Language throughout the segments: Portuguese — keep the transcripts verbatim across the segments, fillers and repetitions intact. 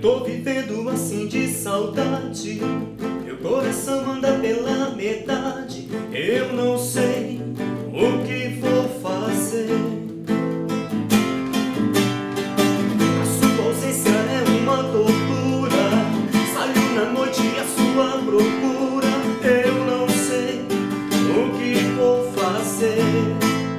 tô vivendo assim de saudade, meu coração anda pela metade. Eu não sei o que vou fazer. A sua ausência é uma tortura, saio na noite à sua procura. Eu não sei o que vou fazer.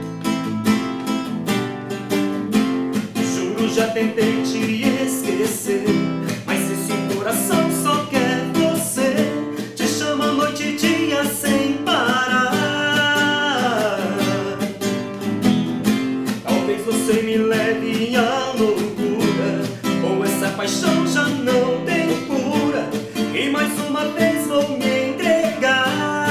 Juro, já tentei te esquecer, mas esse coração só quer você. Te chama noite e dia sem parar. Talvez você me leve à loucura, ou essa paixão já não tem cura, e mais uma vez vou me entregar.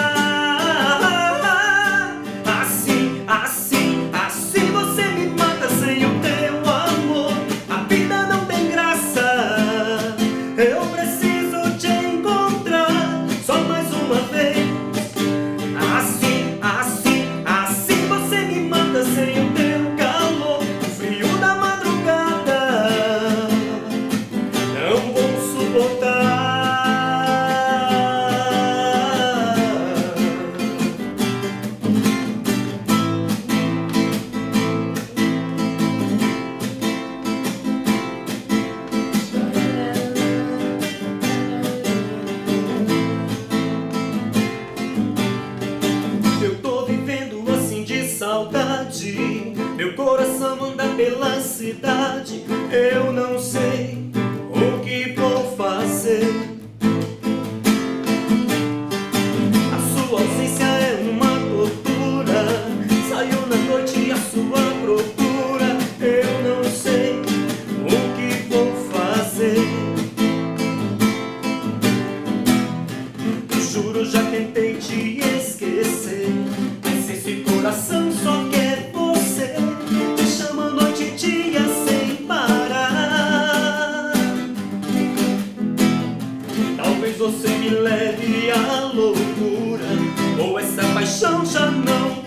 Assim, assim, assim você me mata sem o teu amor. A vida não tem graça. Eu preciso te encontrar só mais uma vez. Assim, assim, assim você me mata sem o teu calor. O frio da madrugada não vou suportar. Eu tô vivendo assim de saudade, meu coração anda pela cidade. Eu não sei o que vou fazer. A sua ausência é uma tortura, saio na noite à sua procura. Eu não sei o que vou fazer. Juro, já tentei te esquecer, mas esse coração só quer você. Te chama noite e dia sem parar. Talvez você me leve à loucura, ou essa paixão já não